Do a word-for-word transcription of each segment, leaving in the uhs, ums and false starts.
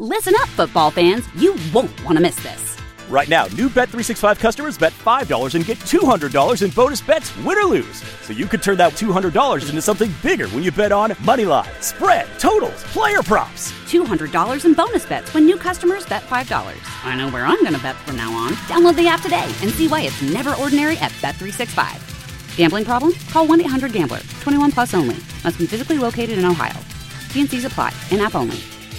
Listen up, football fans. You won't want to miss this. Right now, new Bet three sixty-five customers bet five dollars and get two hundred dollars in bonus bets, win or lose. So you could turn that two hundred dollars into something bigger when you bet on money line, spread, totals, player props. two hundred dollars in bonus bets when new customers bet five dollars. I know where I'm going to bet from now on. Download the app today and see why it's never ordinary at Bet three sixty-five. Gambling problem? Call one eight hundred gambler. twenty-one plus only. Must be physically located in Ohio. T and C's apply. In-app only.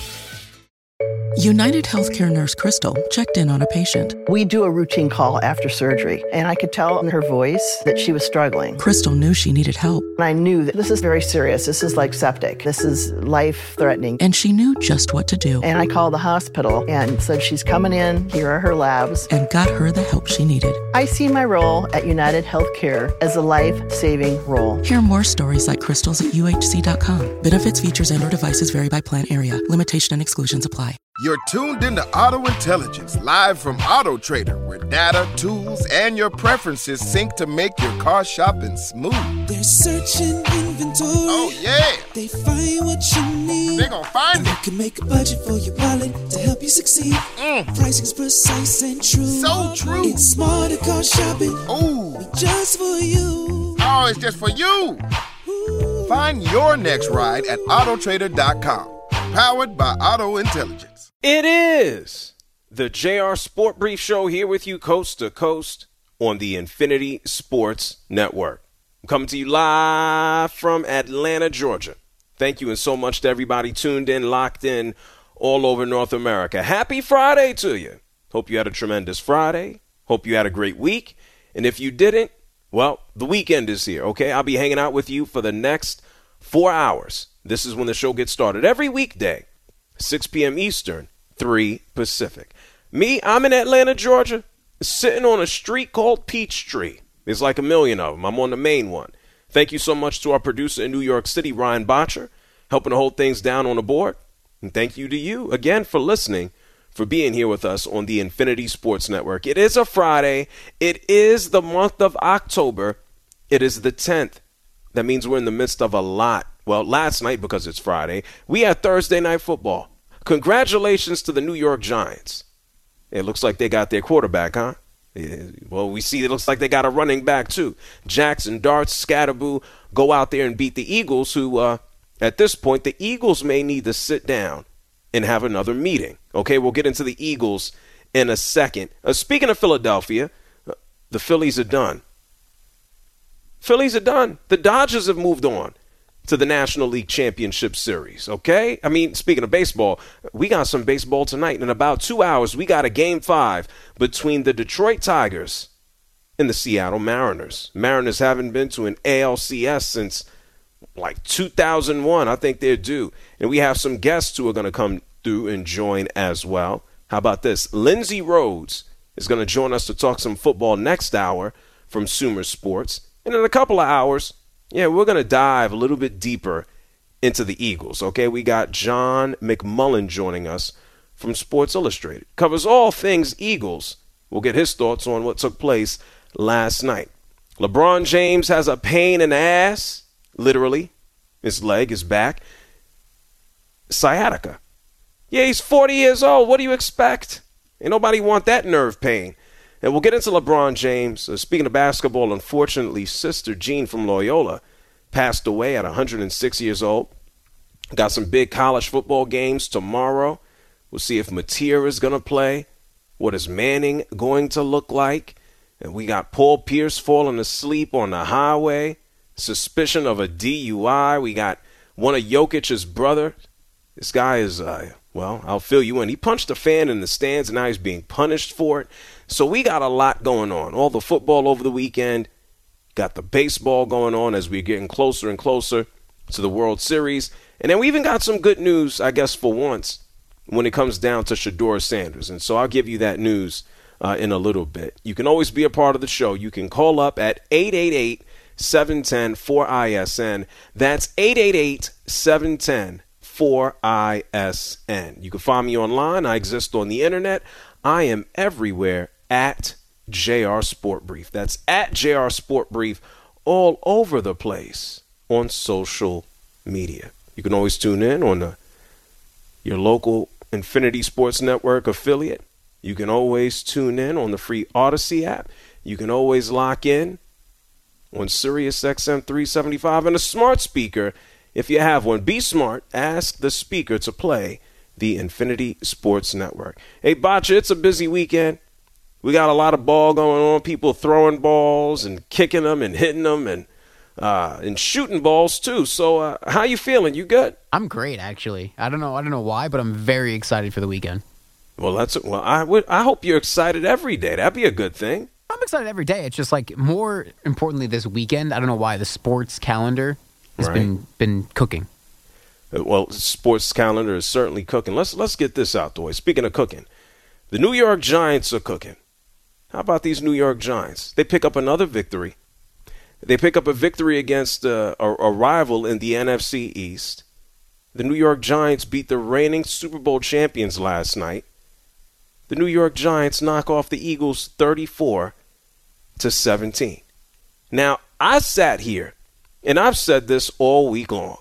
United Healthcare nurse Crystal checked in on a patient. We do a routine call after surgery, and I could tell in her voice that she was struggling. Crystal knew she needed help. And I knew that this is very serious. This is like septic. This is life-threatening. And she knew just what to do. And I called the hospital and said, she's coming in. Here are her labs. And got her the help she needed. I see my role at United Healthcare as a life-saving role. Hear more stories like Crystal's at U H C dot com. Benefits, features, and or devices vary by plan area. Limitation and exclusions apply. You're tuned into Auto Intelligence, live from Auto Trader, where data, tools, and your preferences sync to make your car shopping smooth. They're searching inventory. Oh, yeah. They find what you need. They're gonna find and it. You can make a budget for your wallet to help you succeed. Mm. Pricing's precise and true. So true. It's smarter car shopping. Ooh. Just for you. Oh, it's just for you. Ooh. Find your next ride at auto trader dot com. Powered by Auto Intelligence. It is the J R Sport Brief Show here with you coast to coast on the Infinity Sports Network. I'm coming to you live from Atlanta, Georgia. Thank you and so much to everybody tuned in, locked in all over North America. Happy Friday to you. Hope you had a tremendous Friday. Hope you had a great week. And if you didn't, well, the weekend is here, okay? I'll be hanging out with you for the next four hours. This is when the show gets started. Every weekday, six p.m. Eastern, three Pacific. Me, I'm in Atlanta, Georgia, sitting on a street called Peachtree. There's like a million of them. I'm on the main one. Thank you so much to our producer in New York City, Ryan Botcher, helping to hold things down on the board. And thank you to you, again, for listening, for being here with us on the Infinity Sports Network. It is a Friday. It is the month of October. It is the tenth. That means we're in the midst of a lot. Well, last night, because it's Friday, we had Thursday Night Football. Congratulations to the New York Giants. It looks like they got their quarterback, huh? Yeah, well, we see it looks like they got a running back, too. Jackson, Darts, Scatterboo go out there and beat the Eagles, who, uh, at this point, the Eagles may need to sit down and have another meeting. Okay, we'll get into the Eagles in a second. Uh, speaking of Philadelphia, uh, the Phillies are done. Phillies are done. The Dodgers have moved on to the National League Championship Series, okay? I mean, speaking of baseball, we got some baseball tonight. In about two hours, we got a game five between the Detroit Tigers and the Seattle Mariners. Mariners haven't been to an A L C S since like two thousand one. I think they're due. And we have some guests who are going to come through and join as well. How about this? Lindsey Rhodes is going to join us to talk some football next hour from Sumer Sports. And in a couple of hours, yeah, we're going to dive a little bit deeper into the Eagles, okay? We got John McMullen joining us from Sports Illustrated. Covers all things Eagles. We'll get his thoughts on what took place last night. LeBron James has a pain in the ass, literally. His leg, his back. Sciatica. Yeah, he's forty years old. What do you expect? Ain't nobody want that nerve pain. And we'll get into LeBron James. Uh, speaking of basketball, unfortunately, Sister Jean from Loyola passed away at one hundred six years old. Got some big college football games tomorrow. We'll see if Mateer is going to play. What is Manning going to look like? And we got Paul Pierce falling asleep on the highway. Suspicion of a D U I. We got one of Jokic's brother. This guy is, uh, well, I'll fill you in. He punched a fan in the stands, and now he's being punished for it. So we got a lot going on. All the football over the weekend. Got the baseball going on as we're getting closer and closer to the World Series. And then we even got some good news, I guess, for once, when it comes down to Shedeur Sanders. And so I'll give you that news uh, in a little bit. You can always be a part of the show. You can call up at eight eight eight, seven one zero, four I S N. That's eight eight eight, seven one zero, four I S N. You can find me online. I exist on the internet. I am everywhere at J R Sport Brief. That's at J R Sport Brief all over the place on social media. You can always tune in on the, your local Infinity Sports Network affiliate. You can always tune in on the free Odyssey app. You can always lock in on Sirius X M three seventy-five and a smart speaker. If you have one, be smart. Ask the speaker to play the Infinity Sports Network. Hey, Bacha, it's a busy weekend. We got a lot of ball going on. People throwing balls and kicking them and hitting them and uh, and shooting balls too. So, uh, how you feeling? You good? I'm great, actually. I don't know. I don't know why, but I'm very excited for the weekend. Well, that's well. I would. I hope you're excited every day. That'd be a good thing. I'm excited every day. It's just like more importantly this weekend. I don't know why the sports calendar has Right. been been cooking. Well, sports calendar is certainly cooking. Let's let's get this out the way. Speaking of cooking, the New York Giants are cooking. How about these New York Giants? They pick up another victory. They pick up a victory against uh, a, a rival in the N F C East. The New York Giants beat the reigning Super Bowl champions last night. The New York Giants knock off the Eagles thirty-four to seventeen. Now, I sat here, and I've said this all week long.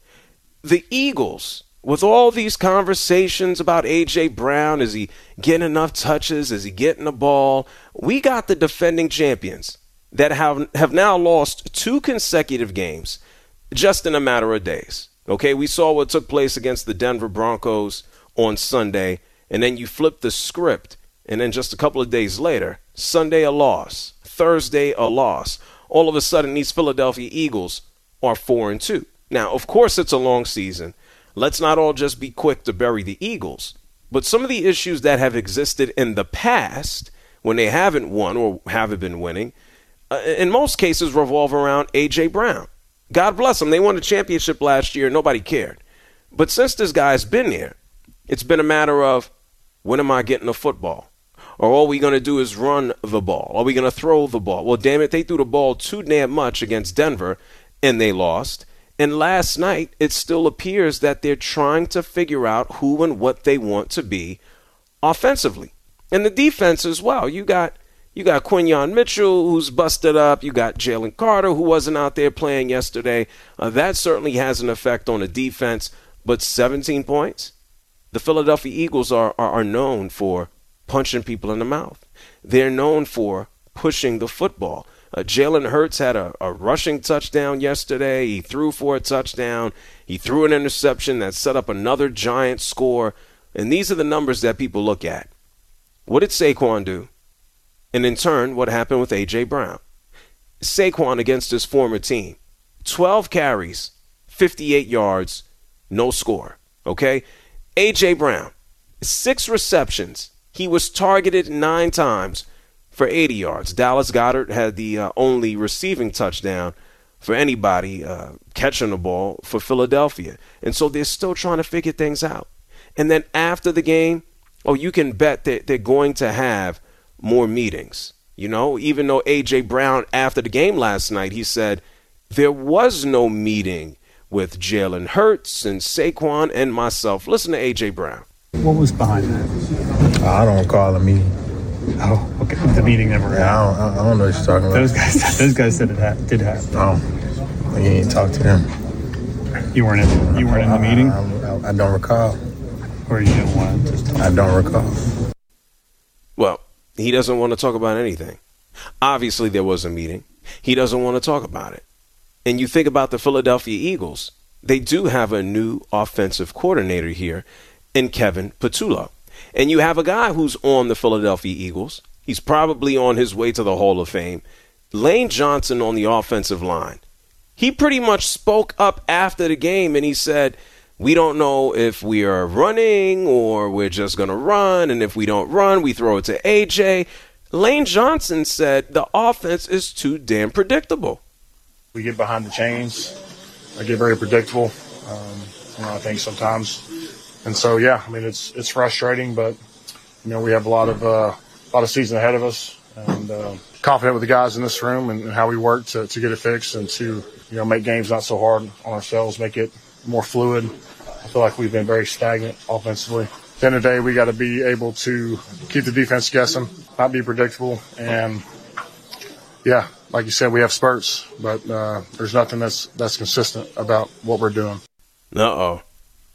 The Eagles, with all these conversations about A J. Brown, is he getting enough touches? Is he getting the ball? We got the defending champions that have, have now lost two consecutive games just in a matter of days. Okay, we saw what took place against the Denver Broncos on Sunday, and then you flip the script, and then just a couple of days later, Sunday a loss, Thursday a loss. All of a sudden, these Philadelphia Eagles are four and two. Now, of course, it's a long season. Let's not all just be quick to bury the Eagles. But some of the issues that have existed in the past, when they haven't won or haven't been winning, uh, in most cases revolve around A J. Brown. God bless them. They won a championship last year. Nobody cared. But since this guy's been there, it's been a matter of, when am I getting the football? Or all we going to do is run the ball? Are we going to throw the ball? Well, damn it, they threw the ball too damn much against Denver, and they lost. And last night, it still appears that they're trying to figure out who and what they want to be offensively. And the defense as well. You got you got Quinyon Mitchell, who's busted up. You got Jalen Carter, who wasn't out there playing yesterday. Uh, that certainly has an effect on the defense. But seventeen points? The Philadelphia Eagles are, are, are known for punching people in the mouth. They're known for pushing the football. Uh, Jalen Hurts had a, a rushing touchdown yesterday. He threw for a touchdown. He threw an interception that set up another giant score. And these are the numbers that people look at. What did Saquon do? And in turn, what happened with A J. Brown? Saquon against his former team. twelve carries, fifty-eight yards, no score. Okay? A J. Brown, six receptions. He was targeted nine times for eighty yards. Dallas Goedert had the uh, only receiving touchdown for anybody uh, catching the ball for Philadelphia. And so they're still trying to figure things out. And then after the game, oh, you can bet that they're going to have more meetings. You know, even though A J. Brown, after the game last night, he said there was no meeting with Jalen Hurts and Saquon and myself. Listen to A J. Brown. What was behind that? I don't recall a meeting. Oh, okay. The meeting never Yeah, I don't, I don't know what you're talking about. Those guys, those guys said it ha- did happen. Oh, you ain't talk to them. You weren't in. You weren't in the meeting, I, I, I don't recall. or you didn't want to. Just talk? I don't recall. Well, he doesn't want to talk about anything. Obviously, there was a meeting. He doesn't want to talk about it. And you think about the Philadelphia Eagles. They do have a new offensive coordinator here in Kevin Patullo. And you have a guy who's on the Philadelphia Eagles. He's probably on his way to the Hall of Fame. Lane Johnson on the offensive line. He pretty much spoke up after the game and he said, we don't know if we are running or we're just going to run. And if we don't run, we throw it to A J. Lane Johnson said the offense is too damn predictable. We get behind the chains. I get very predictable. Um, you know, I think sometimes. And so, yeah, I mean, it's it's frustrating, but, you know, we have a lot of uh, a lot of season ahead of us, and uh, confident with the guys in this room and, and how we work to, to get it fixed and to, you know, make games not so hard on ourselves, make it more fluid. I feel like we've been very stagnant offensively. At the end of the day, we got to be able to keep the defense guessing, not be predictable, and, yeah, like you said, we have spurts, but uh, there's nothing that's that's consistent about what we're doing. Uh-oh.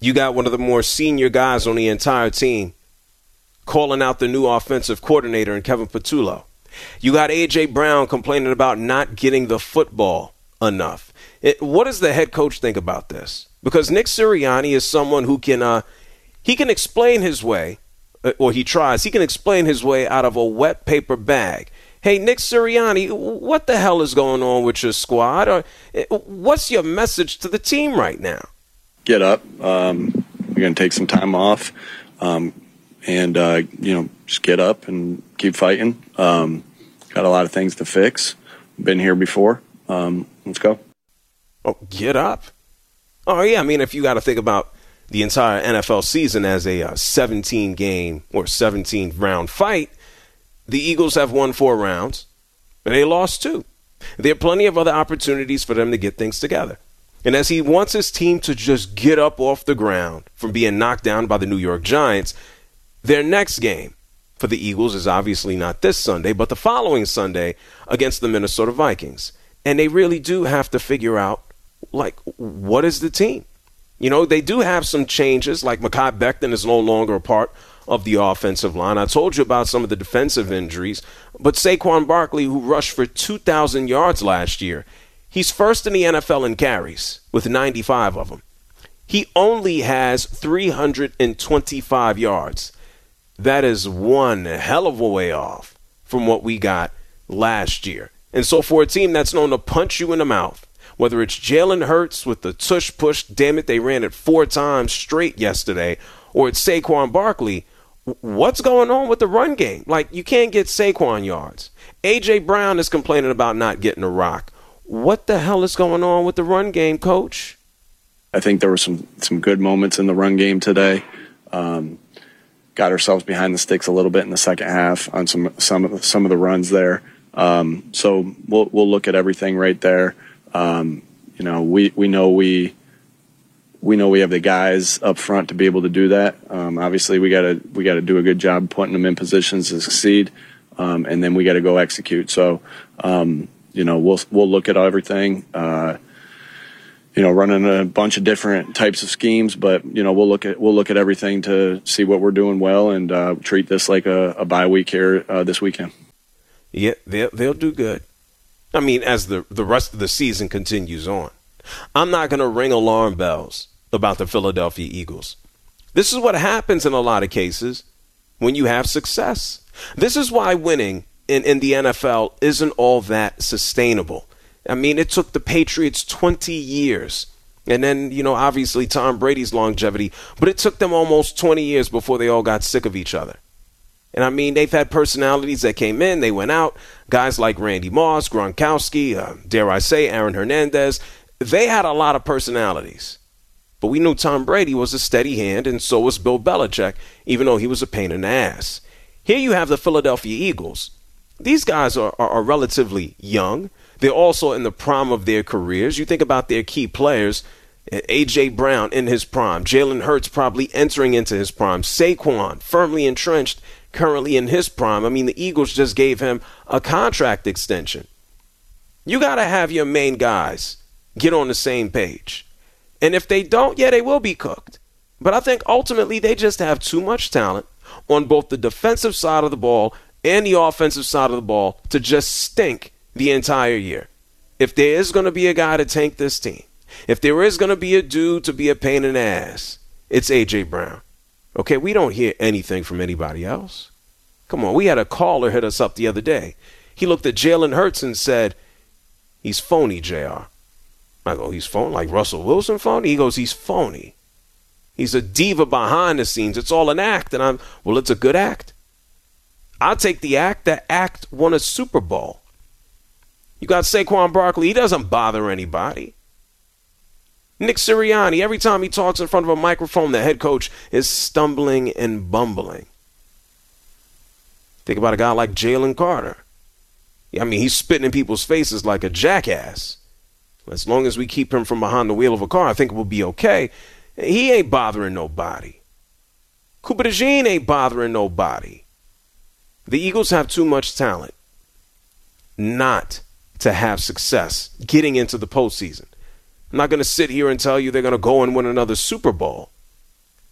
You got one of the more senior guys on the entire team calling out the new offensive coordinator in Kevin Patullo. You got A J. Brown complaining about not getting the football enough. It, what does the head coach think about this? Because Nick Sirianni is someone who can uh, he can explain his way, or he tries, he can explain his way out of a wet paper bag. Hey, Nick Sirianni, what the hell is going on with your squad? Or what's your message to the team right now? Get up. Um, we're going to take some time off. Um, and, uh, you know, just get up and keep fighting. Um, got a lot of things to fix. Been here before. Um, let's go. Oh, get up. Oh, yeah. I mean, if you got to think about the entire N F L season as a uh, seventeen game or seventeen round fight, the Eagles have won four rounds, but they lost two. There are plenty of other opportunities for them to get things together. And as he wants his team to just get up off the ground from being knocked down by the New York Giants, their next game for the Eagles is obviously not this Sunday, but the following Sunday against the Minnesota Vikings. And they really do have to figure out, like, what is the team? You know, they do have some changes, like Mekhi Becton is no longer a part of the offensive line. I told you about some of the defensive injuries, but Saquon Barkley, who rushed for two thousand yards last year, he's first in the N F L in carries with ninety-five of them. He only has three hundred twenty-five yards. That is one hell of a way off from what we got last year. And so for a team that's known to punch you in the mouth, whether it's Jalen Hurts with the tush push, damn it, they ran it four times straight yesterday, or it's Saquon Barkley, what's going on with the run game? Like, you can't get Saquon yards. A J. Brown is complaining about not getting a rock. What the hell is going on with the run game, Coach? I think there were some some good moments in the run game today. Um, got ourselves behind the sticks a little bit in the second half on some some of the, some of the runs there. Um, so we'll we'll look at everything right there. Um, you know, we, we know we we know we have the guys up front to be able to do that. Um, obviously, we gotta we gotta do a good job putting them in positions to succeed, um, and then we got to go execute. So, um, you know, we'll we'll look at everything. Uh, you know, running a bunch of different types of schemes, but you know, we'll look at we'll look at everything to see what we're doing well and uh, treat this like a, a bye week here uh, this weekend. Yeah, they'll they'll do good. I mean, as the the rest of the season continues on, I'm not going to ring alarm bells about the Philadelphia Eagles. This is what happens in a lot of cases when you have success. This is why winning in, in the N F L isn't all that sustainable. I mean, it took the Patriots twenty years, and then, you know, obviously Tom Brady's longevity, but it took them almost twenty years before they all got sick of each other. And I mean, they've had personalities that came in, they went out. Guys like Randy Moss, Gronkowski, uh, dare I say, Aaron Hernandez. They had a lot of personalities. But we knew Tom Brady was a steady hand, and so was Bill Belichick, even though he was a pain in the ass. Here you have the Philadelphia Eagles. These guys are, are, are relatively young. They're also in the prime of their careers. You think about their key players, A J. Brown in his prime, Jalen Hurts probably entering into his prime, Saquon firmly entrenched currently in his prime. I mean, the Eagles just gave him a contract extension. You got to have your main guys get on the same page. And if they don't, yeah, they will be cooked. But I think ultimately they just have too much talent on both the defensive side of the ball and the offensive side of the ball to just stink the entire year. If there is going to be a guy to tank this team, if there is going to be a dude to be a pain in the ass, it's A J. Brown. Okay, we don't hear anything from anybody else. Come on, we had a caller hit us up the other day. He looked at Jalen Hurts and said, he's phony, J R. I go, he's phony? Like Russell Wilson phony? He goes, he's phony. He's a diva behind the scenes. It's all an act. And I'm, well, it's a good act. I'll take the act. That act won a Super Bowl. You got Saquon Barkley. He doesn't bother anybody. Nick Sirianni, every time he talks in front of a microphone, the head coach is stumbling and bumbling. Think about a guy like Jalen Carter. I mean, he's spitting in people's faces like a jackass. As long as we keep him from behind the wheel of a car, I think we'll be okay. He ain't bothering nobody. Cooper DeJean ain't bothering nobody. The Eagles have too much talent not to have success getting into the postseason. I'm not going to sit here and tell you they're going to go and win another Super Bowl.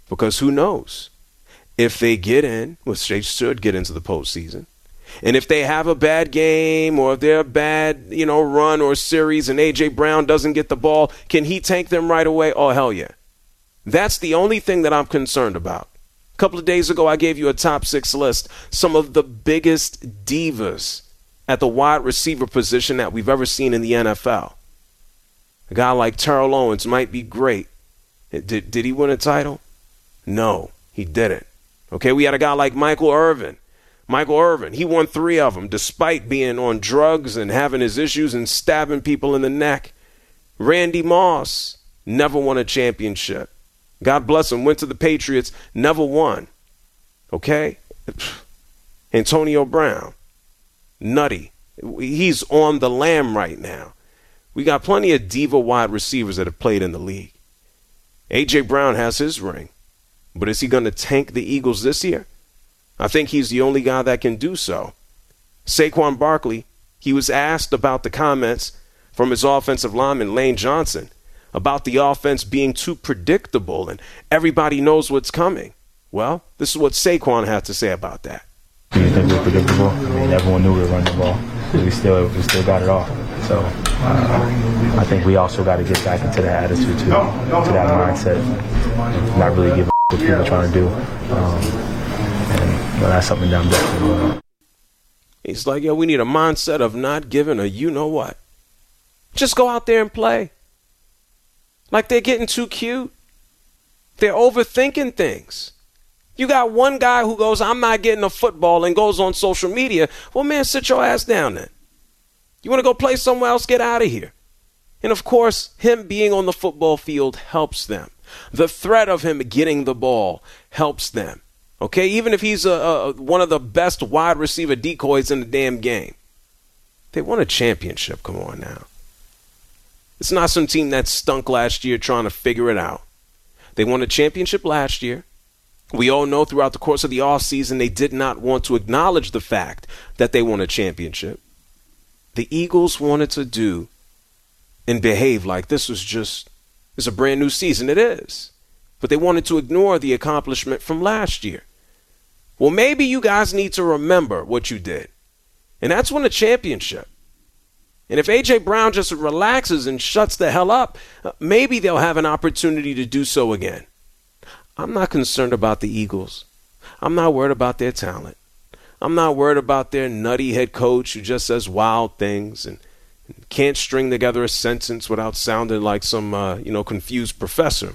Because who knows? If they get in, which they should get into the postseason, and if they have a bad game or if they're a bad, you know, run or series and A J. Brown doesn't get the ball, can he tank them right away? Oh, hell yeah. That's the only thing that I'm concerned about. A couple of days ago, I gave you a top six list. Some of the biggest divas at the wide receiver position that we've ever seen in the N F L. A guy like Terrell Owens might be great. Did, did he win a title? No, he didn't. Okay, we had a guy like Michael Irvin. Michael Irvin, he won three of them despite being on drugs and having his issues and stabbing people in the neck. Randy Moss never won a championship. God bless him, went to the Patriots, never won. Okay? Antonio Brown, nutty. He's on the lam right now. We got plenty of diva wide receivers that have played in the league. A J. Brown has his ring. But is he going to tank the Eagles this year? I think he's the only guy that can do so. Saquon Barkley, he was asked about the comments from his offensive lineman, Lane Johnson, about the offense being too predictable and everybody knows what's coming. Well, this is what Saquon had to say about that. Do you think we're predictable? I mean, everyone knew we were running the ball. We still, we still got it off. So uh, I think we also got to get back into that attitude, too, to that mindset, not really give a what people are trying to do. Um, and you know, that's something that I'm definitely doing. He's like, yo, we need a mindset of not giving a you-know-what. Just go out there and play. Like they're getting too cute. They're overthinking things. You got one guy who goes, I'm not getting a football and goes on social media. Well, man, sit your ass down then. You want to go play somewhere else? Get out of here. And, of course, him being on the football field helps them. The threat of him getting the ball helps them. Okay, even if he's a, a, one of the best wide receiver decoys in the damn game. They won a championship. Come on now. It's not some team that stunk last year trying to figure it out. They won a championship last year. We all know throughout the course of the offseason they did not want to acknowledge the fact that they won a championship. The Eagles wanted to do and behave like this was just it's a brand new season. It is. But they wanted to ignore the accomplishment from last year. Well, maybe you guys need to remember what you did. And that's win a championship. And if A J. Brown just relaxes and shuts the hell up, maybe they'll have an opportunity to do so again. I'm not concerned about the Eagles. I'm not worried about their talent. I'm not worried about their nutty head coach who just says wild things and can't string together a sentence without sounding like some, uh, you know, confused professor.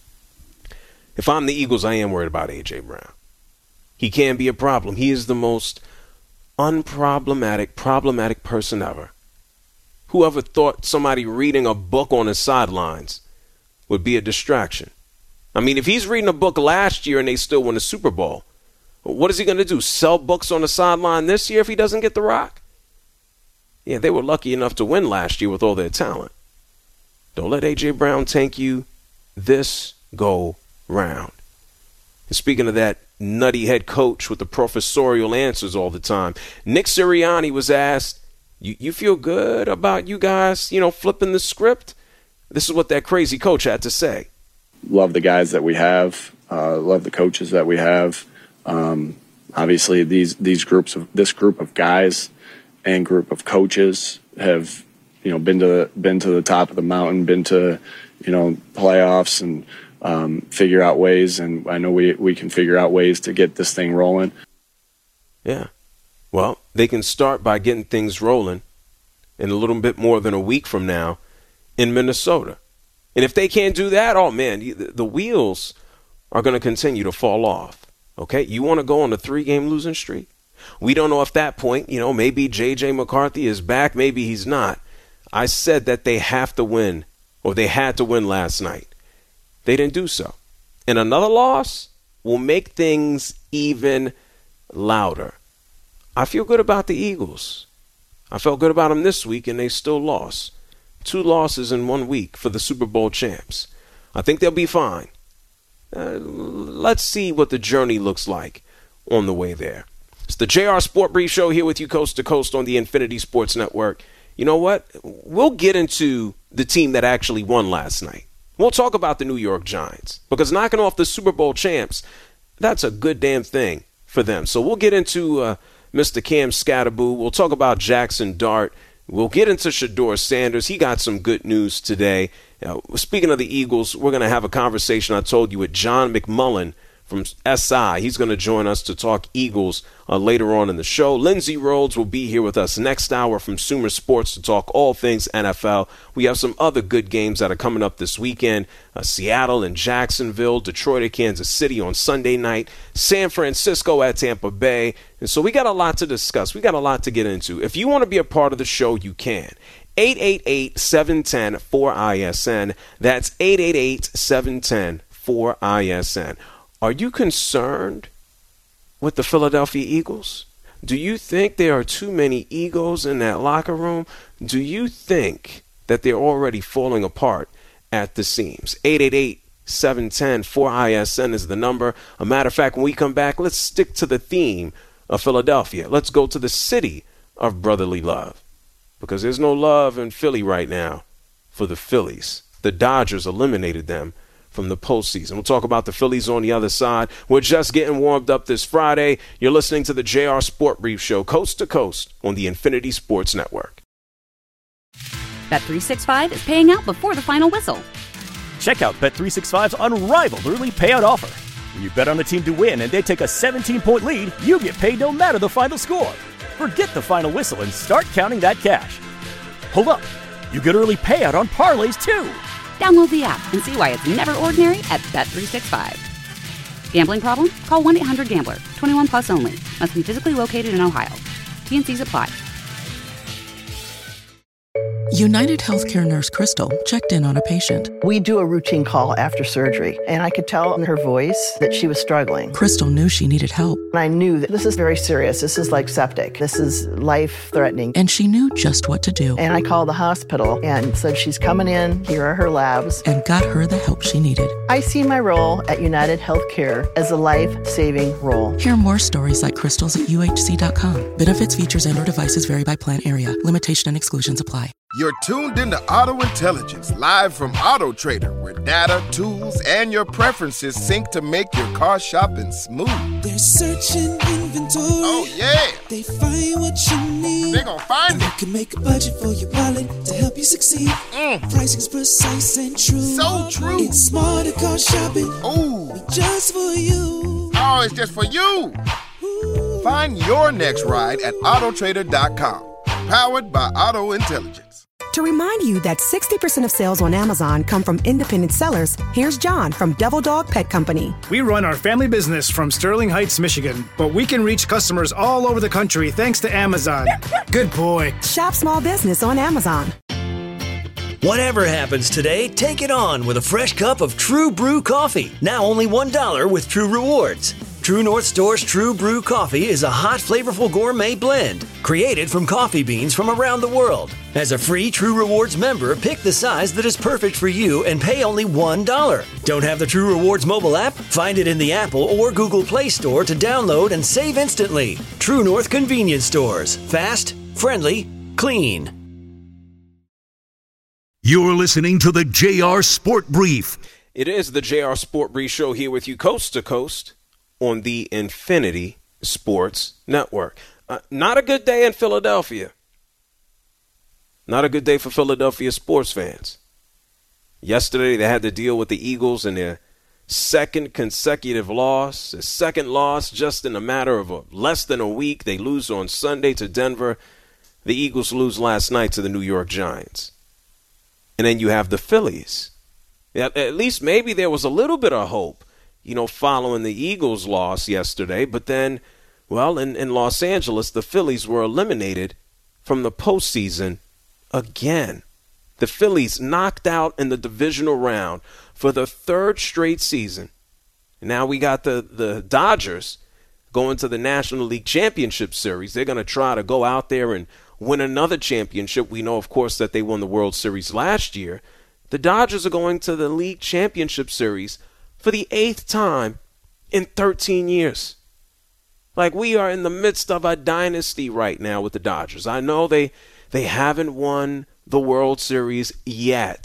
If I'm the Eagles, I am worried about A J. Brown. He can be a problem. He is the most unproblematic, problematic person ever. Whoever thought somebody reading a book on his sidelines would be a distraction? I mean, if he's reading a book last year and they still win a Super Bowl, what is he going to do? Sell books on the sideline this year if he doesn't get the rock? Yeah, they were lucky enough to win last year with all their talent. Don't let A J. Brown tank you this go round. And speaking of that nutty head coach with the professorial answers all the time, Nick Sirianni was asked, you, you feel good about you guys, you know, flipping the script? This is what that crazy coach had to say. Love the guys that we have. Uh, love the coaches that we have. Um, obviously, these these groups of this group of guys and group of coaches have, you know, been to been to the top of the mountain, been to, you know, playoffs, and um, figure out ways. And I know we we can figure out ways to get this thing rolling. Yeah, well, they can start by getting things rolling in a little bit more than a week from now in Minnesota. And if they can't do that, oh, man, the wheels are going to continue to fall off. Okay, you want to go on a three-game losing streak? We don't know if that point, you know, maybe J J. McCarthy is back, maybe he's not. I said that they have to win, or they had to win last night. They didn't do so. And another loss will make things even louder. I feel good about the Eagles. I felt good about them this week, and they still lost. Two losses in one week for the Super Bowl champs. I think they'll be fine. Uh, let's see what the journey looks like on the way there. It's the J R Sport Brief Show here with you coast to coast on the Infinity Sports Network. You know what? We'll get into the team that actually won last night. We'll talk about the New York Giants because knocking off the Super Bowl champs, that's a good damn thing for them. So we'll get into uh, Mister Cam Scatterboo. We'll talk about Jackson Dart. We'll get into Shedeur Sanders. He got some good news today. Uh, speaking of the Eagles, we're going to have a conversation, I told you, with John McMullen from S I. He's going to join us to talk Eagles uh, later on in the show. Lindsey Rhodes will be here with us next hour from Sumer Sports to talk all things N F L. We have some other good games that are coming up this weekend. Uh, Seattle and Jacksonville, Detroit at Kansas City on Sunday night, San Francisco at Tampa Bay. And so we got a lot to discuss. We got a lot to get into. If you want to be a part of the show, you can. eight eight eight, seven one zero, four I S N. That's eight eight eight, seven one zero, four I S N. Are you concerned with the Philadelphia Eagles? Do you think there are too many egos in that locker room? Do you think that they're already falling apart at the seams? eight eight eight, seven one zero, four I S N is the number. A matter of fact, when we come back, let's stick to the theme of Philadelphia. Let's go to the city of brotherly love, because there's no love in Philly right now for the Phillies. The Dodgers eliminated them from the postseason. We'll talk about the Phillies on the other side. We're just getting warmed up this Friday. You're listening to the J R Sport Brief Show, coast to coast on the Infinity Sports Network. Bet three sixty-five is paying out before the final whistle. Check out Bet three sixty-five's unrivaled early payout offer. When you bet on a team to win and they take a seventeen-point lead, you get paid no matter the final score. Forget the final whistle and start counting that cash. Hold up. You get early payout on parlays, too. Download the app and see why it's never ordinary at Bet three sixty-five. Gambling problem? Call one eight hundred gambler. twenty-one plus only. Must be physically located in Ohio. T N Cs apply. United Healthcare nurse Crystal checked in on a patient. We do a routine call after surgery, and I could tell in her voice that she was struggling. Crystal knew she needed help. And I knew that this is very serious. This is like septic. This is life-threatening. And she knew just what to do. And I called the hospital and said, she's coming in. Here are her labs. And got her the help she needed. I see my role at United Healthcare as a life-saving role. Hear more stories like Crystal's at U H C dot com. Benefits, features, and or devices vary by plan area. Limitation and exclusions apply. You're tuned into Auto Intelligence, live from Auto Trader, where data, tools, and your preferences sync to make your car shopping smooth. They're searching inventory. Oh, yeah. They find what you need. They're gonna find and it. They can make a budget for your wallet to help you succeed. Mm. Pricing's precise and true. So true. It's smarter car shopping. Ooh. Just for you. Oh, it's just for you. Ooh. Find your next ride at auto trader dot com. Powered by Auto Intelligence. To remind you that sixty percent of sales on Amazon come from independent sellers, here's John from Devil Dog Pet Company. We run our family business from Sterling Heights, Michigan, but we can reach customers all over the country thanks to Amazon. Good boy. Shop small business on Amazon. Whatever happens today, take it on with a fresh cup of True Brew coffee. Now only one dollar with True Rewards. True North Store's True Brew coffee is a hot, flavorful gourmet blend created from coffee beans from around the world. As a free True Rewards member, pick the size that is perfect for you and pay only one dollar. Don't have the True Rewards mobile app? Find it in the Apple or Google Play Store to download and save instantly. True North Convenience Stores. Fast, friendly, clean. You're listening to the J R Sport Brief. It is the J R Sport Brief Show here with you coast to coast on the Infinity Sports Network. Uh, not a good day in Philadelphia. Not a good day for Philadelphia sports fans. Yesterday they had to deal with the Eagles in their second consecutive loss. A second loss just in a matter of a, less than a week. They lose on Sunday to Denver. The Eagles lose last night to the New York Giants. And then you have the Phillies. At, at least maybe there was a little bit of hope, you know, following the Eagles' loss yesterday. But then, well, in, in Los Angeles, the Phillies were eliminated from the postseason again. The Phillies knocked out in the divisional round for the third straight season. Now we got the, the Dodgers going to the National League Championship Series. They're going to try to go out there and win another championship. We know, of course, that they won the World Series last year. The Dodgers are going to the League Championship Series for the eighth time in thirteen years. Like, we are in the midst of a dynasty right now with the Dodgers. I know they they haven't won the World Series yet,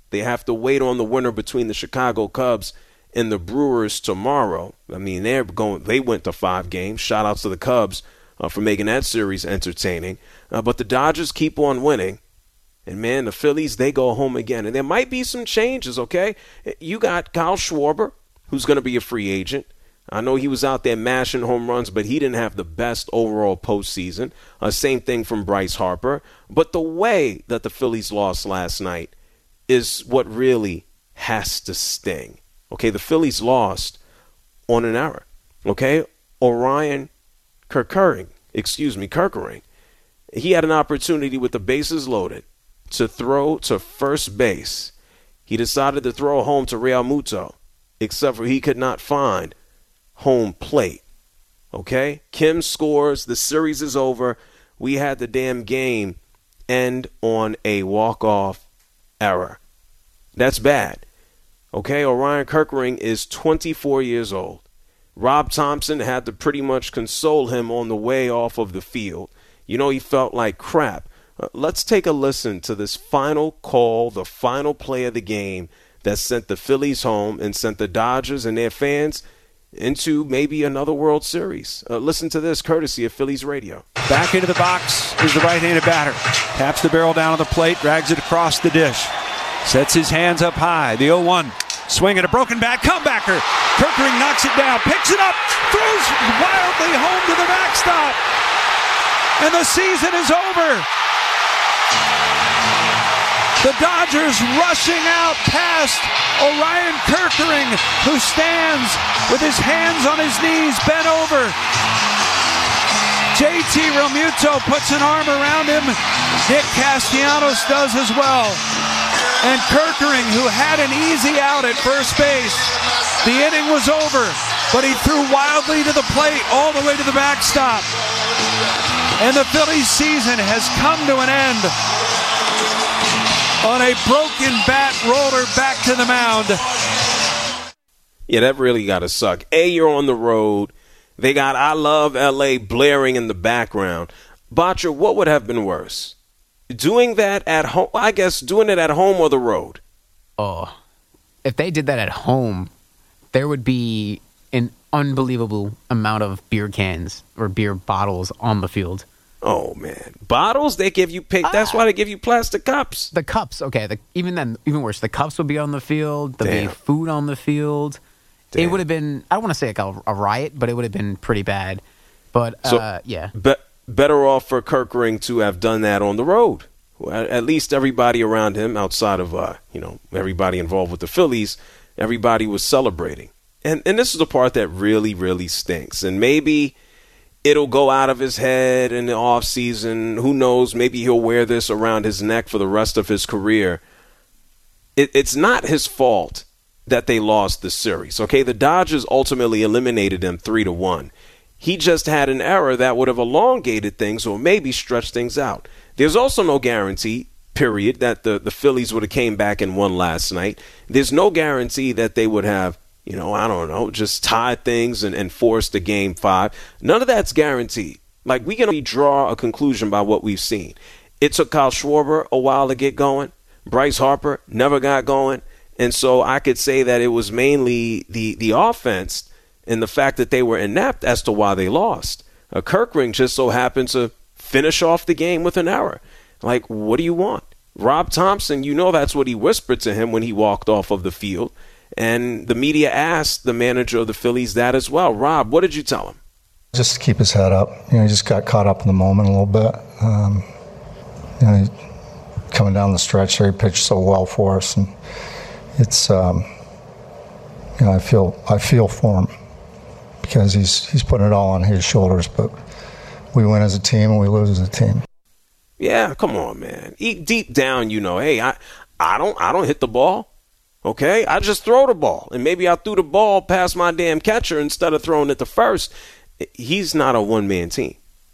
They have to wait on the winner between the Chicago Cubs and the Brewers tomorrow. I mean, they're going. They went to five games. Shout outs to the Cubs uh, for making that series entertaining. Uh, but the Dodgers keep on winning. And, man, the Phillies, they go home again. And there might be some changes, okay? You got Kyle Schwarber, who's going to be a free agent. I know he was out there mashing home runs, but he didn't have the best overall postseason. Uh, same thing from Bryce Harper. But the way that the Phillies lost last night is what really has to sting. Okay, the Phillies lost on an error. Okay, Orion Kerkering, excuse me, Kerkering. He had an opportunity with the bases loaded to throw to first base. He decided to throw home to Real Muto, except for he could not find home plate. Okay? Kim scores. The series is over. We had the damn game end on a walk-off error. That's bad. Okay? Orion Kerkering is twenty-four years old. Rob Thompson had to pretty much console him on the way off of the field. You know, he felt like crap. Uh, let's take a listen to this final call, the final play of the game that sent the Phillies home and sent the Dodgers and their fans into maybe another World Series. Uh, listen to this, courtesy of Phillies Radio. Back into the box is the right-handed batter. Taps the barrel down on the plate, drags it across the dish. Sets his hands up high. The oh one. Swing at a broken bat. Comebacker. Kerkering knocks it down. Picks it up. Throws wildly home to the backstop. And the season is over. The Dodgers rushing out past Orion Kerkering, who stands with his hands on his knees, bent over. J T Realmuto puts an arm around him. Nick Castellanos does as well. And Kerkering, who had an easy out at first base, the inning was over, but he threw wildly to the plate all the way to the backstop. And the Phillies season has come to an end on a broken bat roller back to the mound. Yeah, that really got to suck. A, you're on the road. They got I Love L A blaring in the background. Botcher, what would have been worse? Doing that at home, I guess doing it at home or the road? Oh, if they did that at home, there would be an unbelievable amount of beer cans or beer bottles on the field. Oh, man. Bottles, they give you pick. That's why they give you plastic cups. The cups, okay. The, even then, even worse, the cups would be on the field. There'd be food on the field. Damn. It would have been, I don't want to say like a, a riot, but it would have been pretty bad. But, so, uh, yeah. Be- better off for Kerkering to have done that on the road. At least everybody around him, outside of, uh, you know, everybody involved with the Phillies, everybody was celebrating. And, and this is the part that really, really stinks. And maybe it'll go out of his head in the offseason. Who knows? Maybe he'll wear this around his neck for the rest of his career. It, it's not his fault that they lost the series. Okay, the Dodgers ultimately eliminated them three to one. He just had an error that would have elongated things or maybe stretched things out. There's also no guarantee, period, that the, the Phillies would have came back and won last night. There's no guarantee that they would have, you know, I don't know, just tied things and, and forced a game five. None of that's guaranteed. Like, we can only draw a conclusion by what we've seen. It took Kyle Schwarber a while to get going. Bryce Harper never got going. And so I could say that it was mainly the, the offense and the fact that they were inept as to why they lost. Uh, Kerkering just so happened to finish off the game with an error. Like, what do you want? Rob Thompson, you know that's what he whispered to him when he walked off of the field. And the media asked the manager of the Phillies that as well. Rob, what did you tell him? Just to keep his head up. You know, he just got caught up in the moment a little bit. Um, you know, he, coming down the stretch there, he pitched so well for us, and it's, um, you know, I feel I feel for him because he's he's putting it all on his shoulders. But we win as a team and we lose as a team. Yeah, come on, man. Deep down, you know, hey, I I don't I don't hit the ball. Okay, I just throw the ball, and maybe I threw the ball past my damn catcher instead of throwing it to first. He's not a one-man team.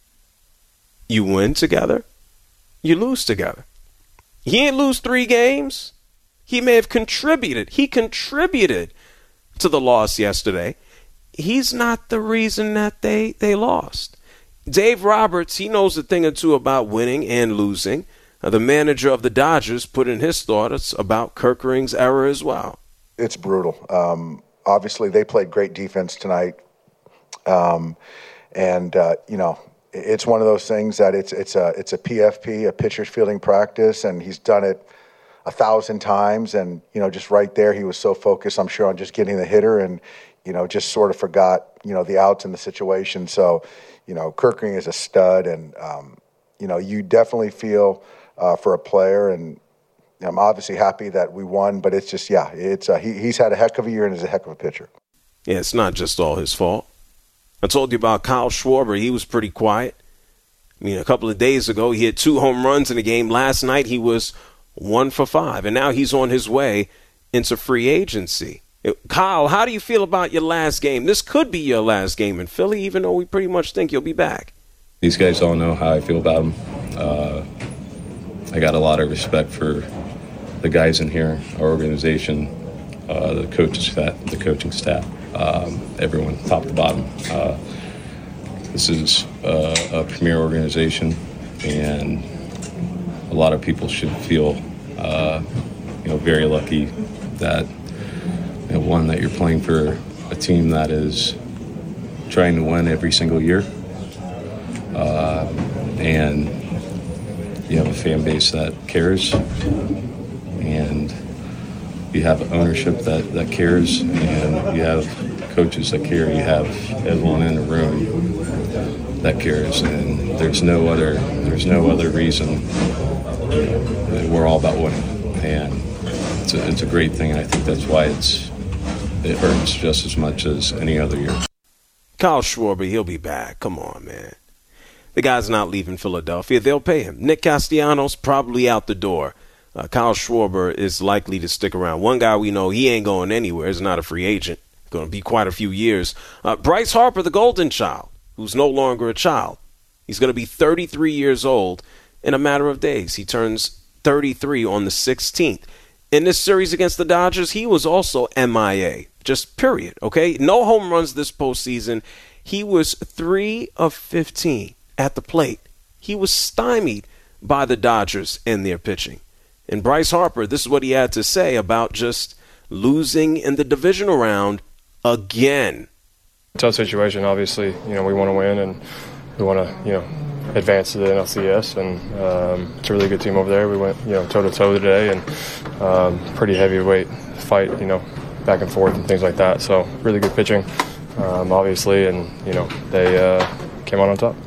You win together, you lose together. He ain't lose three games. He may have contributed. He contributed to the loss yesterday. He's not the reason that they, they lost. Dave Roberts, he knows a thing or two about winning and losing. uh, the manager of the Dodgers, put in his thoughts about Kerkering's error as well. It's brutal. Um, obviously, they played great defense tonight. Um, and, uh, you know, it's one of those things that it's it's a it's a P F P, a pitcher's fielding practice, and he's done it a thousand times. And, you know, just right there, he was so focused, I'm sure, on just getting the hitter and, you know, just sort of forgot, you know, the outs in the situation. So, you know, Kerkering is a stud, and, um, you know, you definitely feel uh, for a player, and I'm obviously happy that we won, but it's just, yeah, it's uh, he, he's had a heck of a year and is a heck of a pitcher. Yeah, it's not just all his fault. I told you about Kyle Schwarber. He was pretty quiet. I mean, a couple of days ago, he had two home runs in the game. Last night, he was one for five, and now he's on his way into free agency. Kyle, how do you feel about your last game? This could be your last game in Philly, even though we pretty much think you'll be back. These guys all know how I feel about them. Uh, I got a lot of respect for the guys in here, our organization, uh, the coaching staff, the coaching staff, um, everyone, top to bottom. Uh, this is uh, a premier organization, and a lot of people should feel, uh, you know, very lucky that, you know, one, that you're playing for a team that is trying to win every single year, uh, and you have a fan base that cares, and you have ownership that, that cares, and you have coaches that care. You have everyone in the room that cares, and there's no other there's no other reason. You know, we're all about winning, and it's a, it's a great thing, and I think that's why it's it hurts just as much as any other year. Kyle Schwarber, he'll be back. Come on, man. The guy's not leaving Philadelphia. They'll pay him. Nick Castellanos probably out the door. Uh, Kyle Schwarber is likely to stick around. One guy we know, he ain't going anywhere. He's not a free agent. Going to be quite a few years. Uh, Bryce Harper, the golden child, who's no longer a child. He's going to be thirty-three years old in a matter of days. He turns thirty-three on the sixteenth. In this series against the Dodgers, he was also M I A. Just period, okay? No home runs this postseason. He was three of fifteen at the plate. He was stymied by the Dodgers and their pitching. And Bryce Harper, this is what he had to say about just losing in the divisional round again. Tough situation, obviously. You know, we want to win, and we want to, you know, advance to the N L C S, and um, it's a really good team over there. We went, you know, toe-to-toe today, and um, pretty heavyweight fight, you know, back and forth and things like that. So really good pitching, um, obviously, and, you know, they uh, came out on top.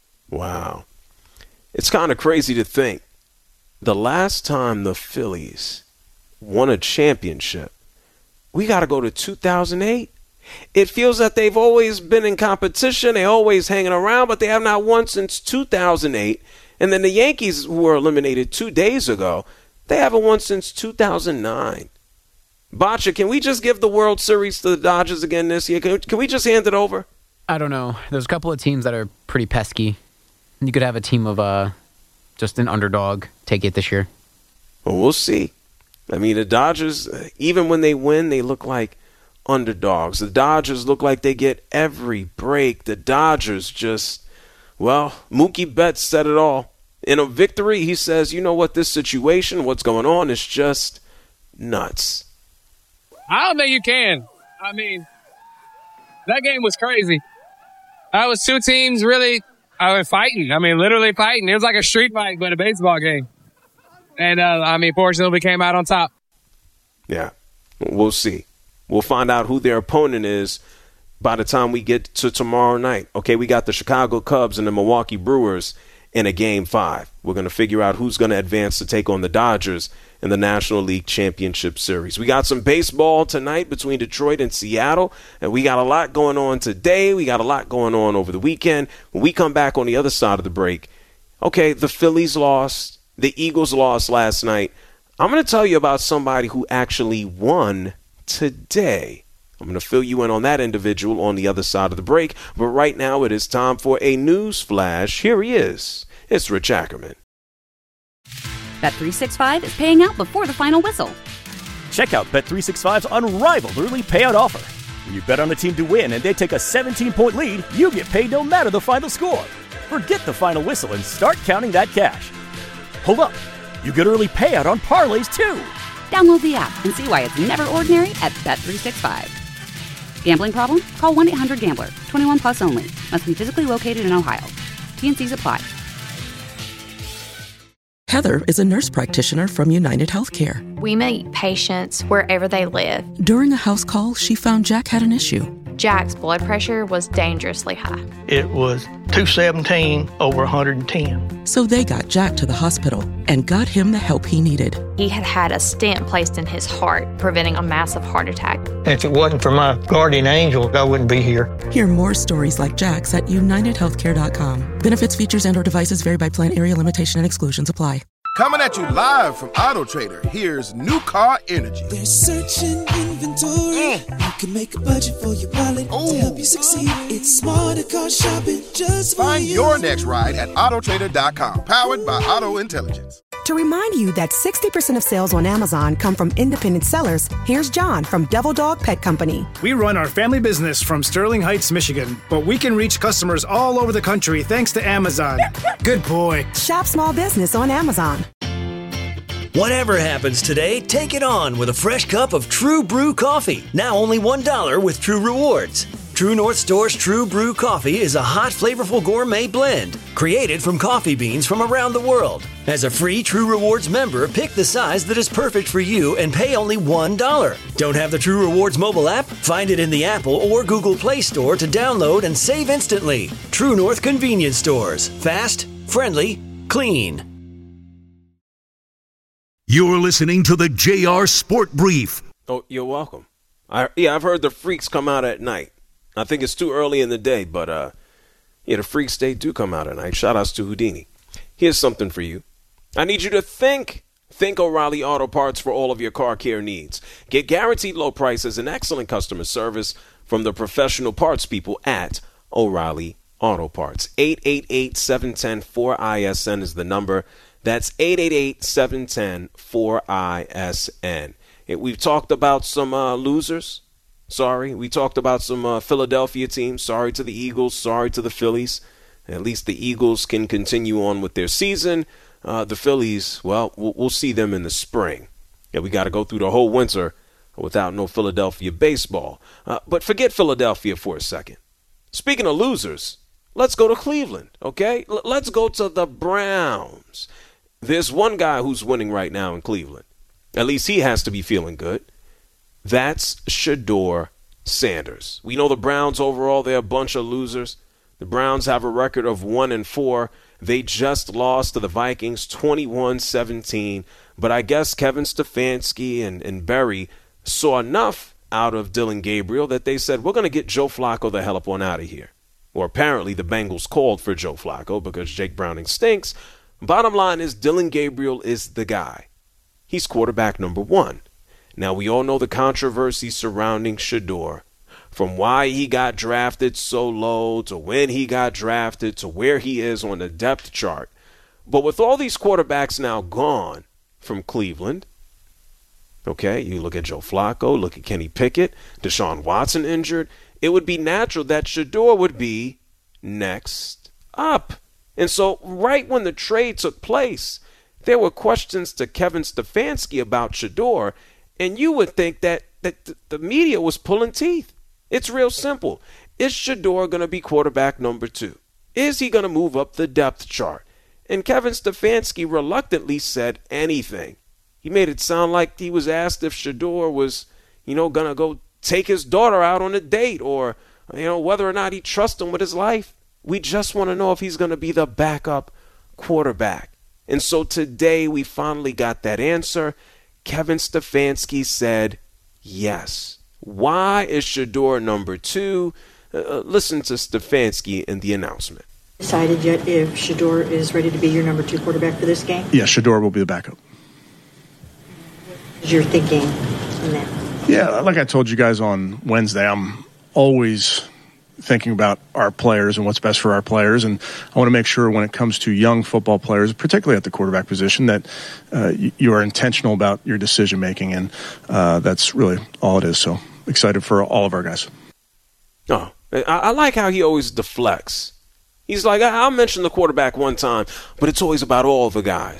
Wow. It's kind of crazy to think the last time the Phillies won a championship, we got to go to two thousand eight. It feels that they've always been in competition. They're always hanging around, but they have not won since two thousand eight. And then the Yankees, who were eliminated two days ago, they haven't won since two thousand nine. Boccia, can we just give the World Series to the Dodgers again this year? Can, can we just hand it over? I don't know. There's a couple of teams that are pretty pesky. You could have a team of uh, just an underdog take it this year. Well, we'll see. I mean, the Dodgers, even when they win, they look like underdogs. The Dodgers look like they get every break. The Dodgers just, well, Mookie Betts said it all. In a victory, he says, you know what, this situation, what's going on is just nuts. I don't think you can. I mean, that game was crazy. That was two teams really I was fighting. I mean, literally fighting. It was like a street fight, but a baseball game. And, uh, I mean, fortunately, we came out on top. Yeah, we'll see. We'll find out who their opponent is by the time we get to tomorrow night. Okay, we got the Chicago Cubs and the Milwaukee Brewers in a game five. We're going to figure out who's going to advance to take on the Dodgers in the National League Championship Series. We got some baseball tonight between Detroit and Seattle, and we got a lot going on today. We got a lot going on over the weekend. When we come back on the other side of the break, okay, the Phillies lost. The Eagles lost last night. I'm going to tell you about somebody who actually won today. I'm going to fill you in on that individual on the other side of the break. But right now it is time for a news flash. Here he is. It's Rich Ackerman. Bet three sixty-five is paying out before the final whistle. Check out Bet three sixty-five's unrivaled early payout offer. When you bet on a team to win and they take a seventeen-point lead, you get paid no matter the final score. Forget the final whistle and start counting that cash. Hold up. You get early payout on parlays, too. Download the app and see why it's never ordinary at Bet three sixty-five. Gambling problem? Call one eight hundred gambler. twenty-one plus only. Must be physically located in Ohio. T and C's apply. Heather is a nurse practitioner from United Healthcare. We meet patients wherever they live. During a house call, she found Jack had an issue. Jack's blood pressure was dangerously high. It was two seventeen over one hundred ten. So they got Jack to the hospital and got him the help he needed. He had had a stent placed in his heart, preventing a massive heart attack. If it wasn't for my guardian angel, I wouldn't be here. Hear more stories like Jack's at united healthcare dot com. Benefits, features, and or devices vary by plan, area, limitation, and exclusions apply. Coming at you live from Auto Trader, here's New Car Energy. They're searching inventory. Mm. You can make a budget for your wallet Ooh. To help you succeed. It's smarter car shopping just for Find you. your next ride at auto trader dot com, powered by Auto Intelligence. To remind you that sixty percent of sales on Amazon come from independent sellers, here's John from Devil Dog Pet Company. We run our family business from Sterling Heights, Michigan, but we can reach customers all over the country thanks to Amazon. Good boy. Shop small business on Amazon. Whatever happens today, take it on with a fresh cup of True Brew coffee. Now only one dollar with True Rewards. True North Store's True Brew coffee is a hot, flavorful gourmet blend created from coffee beans from around the world. As a free True Rewards member, pick the size that is perfect for you and pay only one dollar. Don't have the True Rewards mobile app? Find it in the Apple or Google Play Store to download and save instantly. True North Convenience Stores. Fast, friendly, clean. You're listening to the J R Sport Brief. Oh, you're welcome. I, yeah, I've heard the freaks come out at night. I think it's too early in the day, but uh, yeah, the freaks, they do come out at night. Shout outs to Houdini. Here's something for you. I need you to think. Think O'Reilly Auto Parts for all of your car care needs. Get guaranteed low prices and excellent customer service from the professional parts people at O'Reilly Auto Parts. eight eight eight, seven one zero, four I S N is the number. That's eight eight eight, seven one zero, four I S N. We've talked about some uh, losers. Sorry. We talked about some uh, Philadelphia teams. Sorry to the Eagles. Sorry to the Phillies. At least the Eagles can continue on with their season. Uh, the Phillies, well, well, we'll see them in the spring. Yeah, we got to go through the whole winter without no Philadelphia baseball. Uh, but forget Philadelphia for a second. Speaking of losers, let's go to Cleveland, okay? L- let's go to the Browns. There's one guy who's winning right now in Cleveland. At least he has to be feeling good. That's Shedeur Sanders. We know the Browns overall, they're a bunch of losers. The Browns have a record of one and four. They just lost to the Vikings twenty-one seventeen. But I guess Kevin Stefanski and, and Berry saw enough out of Dylan Gabriel that they said, we're going to get Joe Flacco the hell up on out of here. Or apparently the Bengals called for Joe Flacco because Jake Browning stinks. Bottom line is Dylan Gabriel is the guy. He's quarterback number one. Now, we all know the controversy surrounding Shedeur, from why he got drafted so low to when he got drafted to where he is on the depth chart. But with all these quarterbacks now gone from Cleveland, okay, you look at Joe Flacco, look at Kenny Pickett, Deshaun Watson injured, it would be natural that Shedeur would be next up. And so right when the trade took place, there were questions to Kevin Stefanski about Shedeur, and you would think that, that the media was pulling teeth. It's real simple. Is Shedeur going to be quarterback number two? Is he going to move up the depth chart? And Kevin Stefanski reluctantly said anything. He made it sound like he was asked if Shedeur was, you know, going to go take his daughter out on a date or, you know, whether or not he trusts him with his life. We just want to know if he's going to be the backup quarterback. And so today we finally got that answer. Kevin Stefanski said yes. Why is Shedeur number two? Uh, listen to Stefanski in the announcement. Decided yet if Shedeur is ready to be your number two quarterback for this game? Yeah, Shedeur will be the backup. You're thinking in that? Yeah, like I told you guys on Wednesday, I'm always thinking about our players and what's best for our players. And I want to make sure when it comes to young football players, particularly at the quarterback position, that uh, you, you are intentional about your decision making. And uh, that's really all it is. So excited for all of our guys. Oh, I, I like how he always deflects. He's like, I'll mention the quarterback one time, but it's always about all the guys.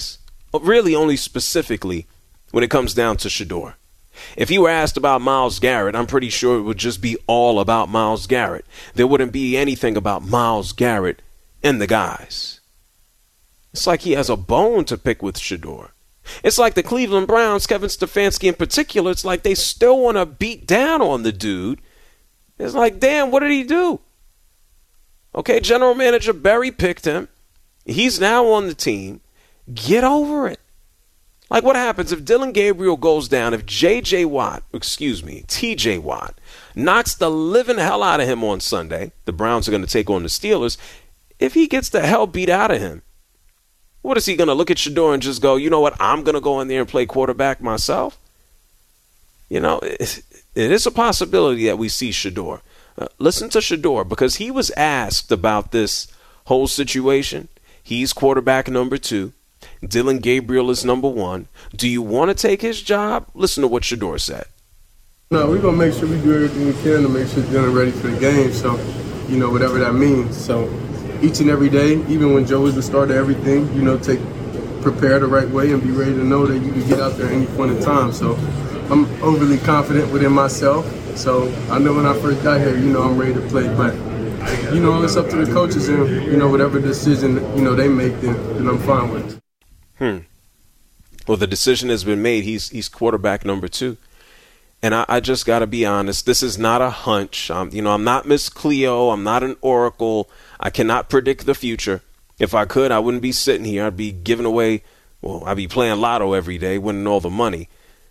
really only specifically when it comes down to Shedeur. If you were asked about Myles Garrett, I'm pretty sure it would just be all about Myles Garrett. There wouldn't be anything about Myles Garrett and the guys. It's like he has a bone to pick with Shedeur. It's like the Cleveland Browns, Kevin Stefanski in particular, it's like they still want to beat down on the dude. It's like, damn, what did he do? Okay, general manager Berry picked him. He's now on the team. Get over it. Like, what happens if Dillon Gabriel goes down, if J J. Watt, excuse me, T J. Watt, knocks the living hell out of him on Sunday, the Browns are going to take on the Steelers, if he gets the hell beat out of him, what is he going to look at Shedeur and just go, you know what, I'm going to go in there and play quarterback myself? You know, it, it is a possibility that we see Shedeur. Uh, listen to Shedeur, because he was asked about this whole situation. He's quarterback number two. Dillon Gabriel is number one. Do you want to take his job? Listen to what Shedeur said. No, we're going to make sure we do everything we can to make sure Dillon ready for the game. So, you know, whatever that means. So each and every day, even when Joe is the start of everything, you know, take prepare the right way and be ready to know that you can get out there at any point in time. So I'm overly confident within myself. So I know when I first got here, you know, I'm ready to play. But, you know, it's up to the coaches and, you know, whatever decision, you know, they make, then, then I'm fine with it. Hmm. Well, the decision has been made. He's he's quarterback number two. And I, I just got to be honest. This is not a hunch. I'm, you know, I'm not Miss Cleo. I'm not an oracle. I cannot predict the future. If I could, I wouldn't be sitting here. I'd be giving away, well, I'd be playing lotto every day, winning all the money.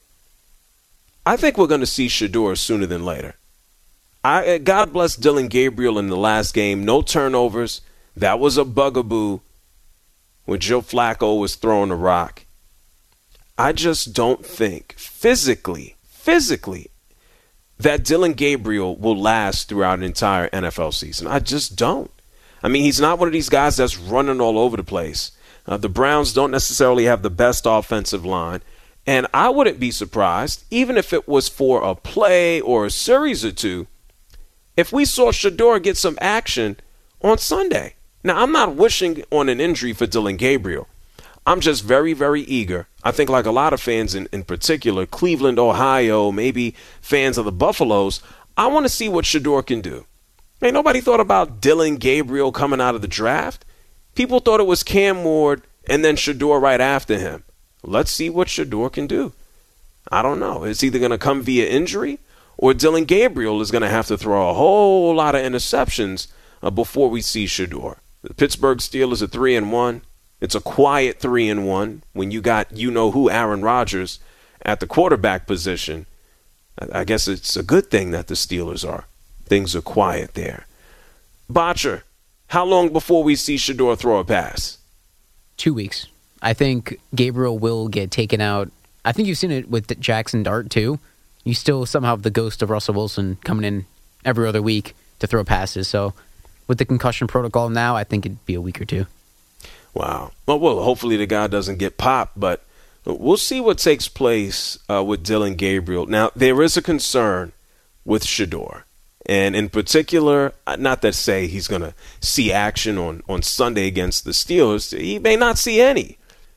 I think we're going to see Shedeur sooner than later. I God bless Dillon Gabriel in the last game. No turnovers. That was a bugaboo when Joe Flacco was throwing a rock. I just don't think physically, physically, that Dillon Gabriel will last throughout an entire N F L season. I just don't. I mean, he's not one of these guys that's running all over the place. Uh, the Browns don't necessarily have the best offensive line. And I wouldn't be surprised, even if it was for a play or a series or two, if we saw Shedeur get some action on Sunday. Now, I'm not wishing on an injury for Dillon Gabriel. I'm just very, very eager. I think like a lot of fans in, in particular, Cleveland, Ohio, maybe fans of the Buffaloes, I want to see what Shedeur can do. Ain't nobody thought about Dillon Gabriel coming out of the draft. People thought it was Cam Ward and then Shedeur right after him. Let's see what Shedeur can do. I don't know. It's either going to come via injury or Dillon Gabriel is going to have to throw a whole lot of interceptions uh, before we see Shedeur. The Pittsburgh Steelers are three and one. It's a quiet three and one when you got you know who Aaron Rodgers at the quarterback position. I guess it's a good thing that the Steelers are. Things are quiet there. Botcher, how long before we see Shedeur throw a pass? Two weeks. I think Gabriel will get taken out. I think you've seen it with Jackson Dart, too. You still somehow have the ghost of Russell Wilson coming in every other week to throw passes. So with the concussion protocol now, I think it'd be a week or two. Wow. Well, well hopefully the guy doesn't get popped, but we'll see what takes place uh, with Dillon Gabriel. Now, there is a concern with Shedeur. And in particular, not to say he's going to see action on, on Sunday against the Steelers. He may not see any.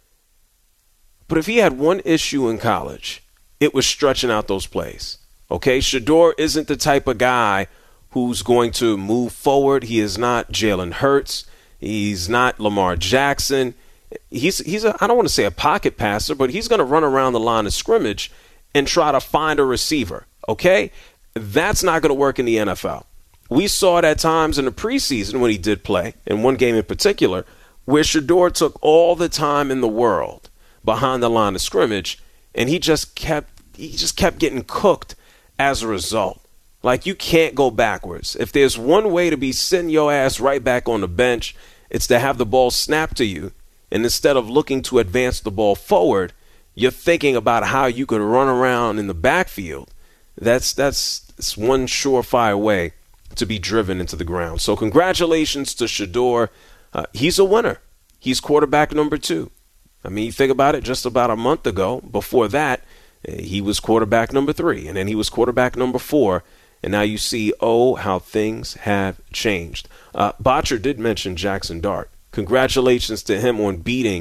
But if he had one issue in college, it was stretching out those plays. Okay, Shedeur isn't the type of guy who's going to move forward. He is not Jalen Hurts. He's not Lamar Jackson. He's he's a, I don't want to say a pocket passer, but he's going to run around the line of scrimmage and try to find a receiver. Okay, that's not going to work in the N F L. We saw it at times in the preseason when he did play, in one game in particular, where Shedeur took all the time in the world behind the line of scrimmage, and he just kept he just kept getting cooked as a result. Like, you can't go backwards. If there's one way to be sitting your ass right back on the bench, it's to have the ball snapped to you, and instead of looking to advance the ball forward, you're thinking about how you could run around in the backfield. That's that's, that's one surefire way to be driven into the ground. So congratulations to Shedeur. Uh, he's a winner. He's quarterback number two. I mean, you think about it, just about a month ago, before that, he was quarterback number three, and then he was quarterback number four, and now you see, oh, how things have changed. Uh, Botcher did mention Jackson Dart. Congratulations to him on beating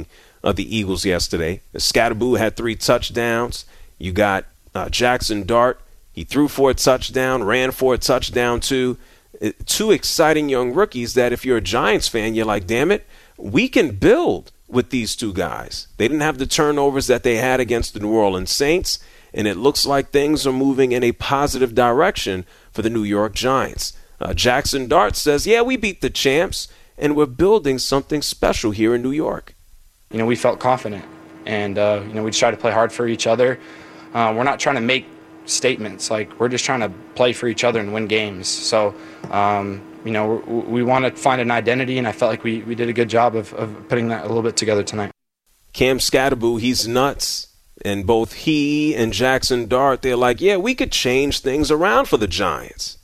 of the Eagles yesterday. Scatterboo had three touchdowns. You got uh, Jackson Dart. He threw for a touchdown, ran for a touchdown too. Two exciting young rookies that if you're a Giants fan, you're like, damn it, we can build with these two guys. They didn't have the turnovers that they had against the New Orleans Saints, and it looks like things are moving in a positive direction for the New York Giants. Uh, Jackson Dart says, yeah, we beat the champs, and we're building something special here in New York. You know, we felt confident, and, uh, you know, we just try to play hard for each other. Uh, we're not trying to make statements. Like, we're just trying to play for each other and win games. So, um, you know, we, we want to find an identity, and I felt like we, we did a good job of, of putting that a little bit together tonight. Cam Scatterboo, he's nuts. And both he and Jackson Dart, they're like, yeah, we could change things around for the Giants.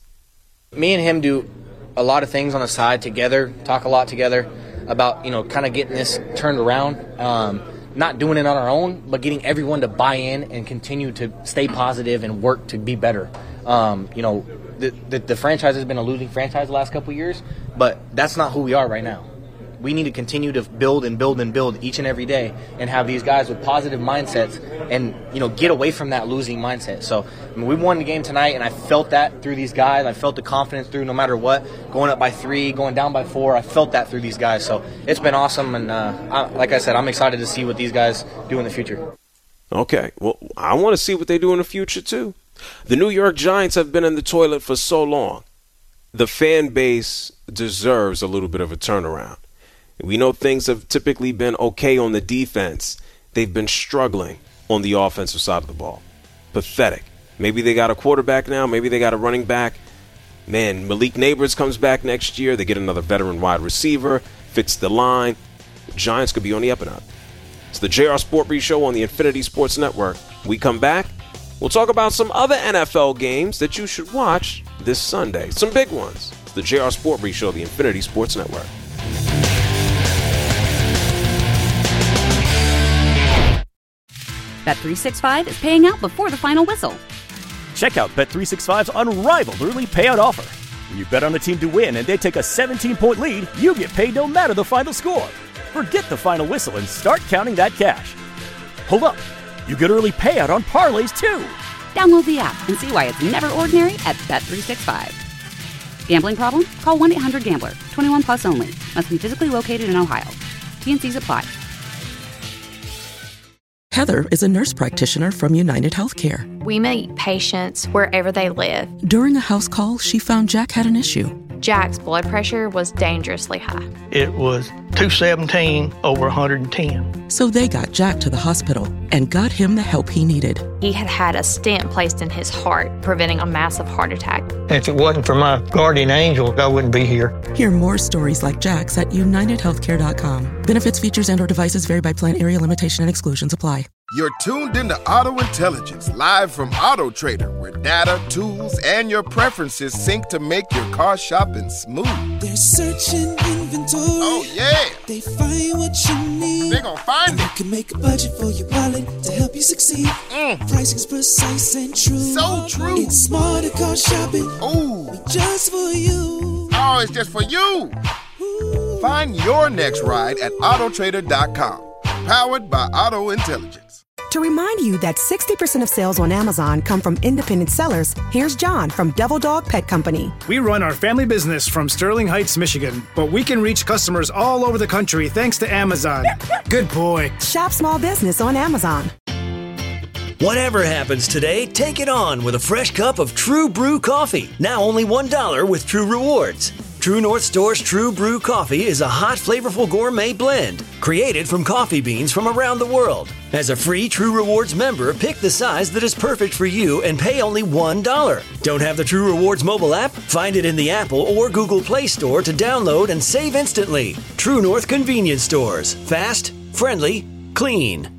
Me and him do a lot of things on the side together, talk a lot together about, you know, kind of getting this turned around. Um, not doing it on our own, but getting everyone to buy in and continue to stay positive and work to be better. Um, you know, the, the, the franchise has been a losing franchise the last couple of years, but that's not who we are right now. We need to continue to build and build and build each and every day and have these guys with positive mindsets and, you know, get away from that losing mindset. So, I mean, we won the game tonight, and I felt that through these guys. I felt the confidence through no matter what. Going up by three, going down by four, I felt that through these guys. So it's been awesome, and uh, I, like I said, I'm excited to see what these guys do in the future. Okay, well, I want to see what they do in the future, too. The New York Giants have been in the toilet for so long. The fan base deserves a little bit of a turnaround. We know things have typically been okay on the defense. They've been struggling on the offensive side of the ball. Pathetic. Maybe they got a quarterback now. Maybe they got a running back. Man, Malik Neighbors comes back next year. They get another veteran wide receiver. Fits the line. The Giants could be on the up and up. It's the J R Sport Brief Show on the Infinity Sports Network. We come back. We'll talk about some other N F L games that you should watch this Sunday. Some big ones. It's the J R Sport Brief Show, the Infinity Sports Network. Bet three sixty-five is paying out before the final whistle. Check out Bet three sixty-five's unrivaled early payout offer. When you bet on a team to win and they take a seventeen-point lead, you get paid no matter the final score. Forget the final whistle and start counting that cash. Hold up. You get early payout on parlays, too. Download the app and see why it's never ordinary at Bet three sixty-five. Gambling problem? Call one eight hundred gambler. twenty-one plus only. Must be physically located in Ohio. T N Cs apply. Heather is a nurse practitioner from United Healthcare. We meet patients wherever they live. During a house call, she found Jack had an issue. Jack's blood pressure was dangerously high. It was two seventeen over one hundred ten. So they got Jack to the hospital and got him the help he needed. He had had a stent placed in his heart, preventing a massive heart attack. If it wasn't for my guardian angel, I wouldn't be here. Hear more stories like Jack's at united healthcare dot com. Benefits, features, and or devices vary by plan, area, limitation, and exclusions apply. You're tuned into Auto Intelligence, live from Auto Trader, where data, tools, and your preferences sync to make your car shopping smooth. They're searching inventory. Oh, yeah. They find what you need. They're gonna find and it. You can make a budget for your wallet to help you succeed. Mm. Pricing's precise and true. So true. It's smarter car shopping. Ooh. Just for you. Oh, it's just for you. Ooh. Find your next ride at auto trader dot com. Powered by Auto Intelligence. To remind you that sixty percent of sales on Amazon come from independent sellers, here's John from Devil Dog Pet Company. We run our family business from Sterling Heights, Michigan, but we can reach customers all over the country thanks to Amazon. Good boy. Shop small business on Amazon. Whatever happens today, take it on with a fresh cup of True Brew coffee. Now only one dollar with True Rewards. True North Store's True Brew coffee is a hot, flavorful gourmet blend created from coffee beans from around the world. As a free True Rewards member, pick the size that is perfect for you and pay only one dollar. Don't have the True Rewards mobile app? Find it in the Apple or Google Play Store to download and save instantly. True North Convenience Stores. Fast, friendly, clean.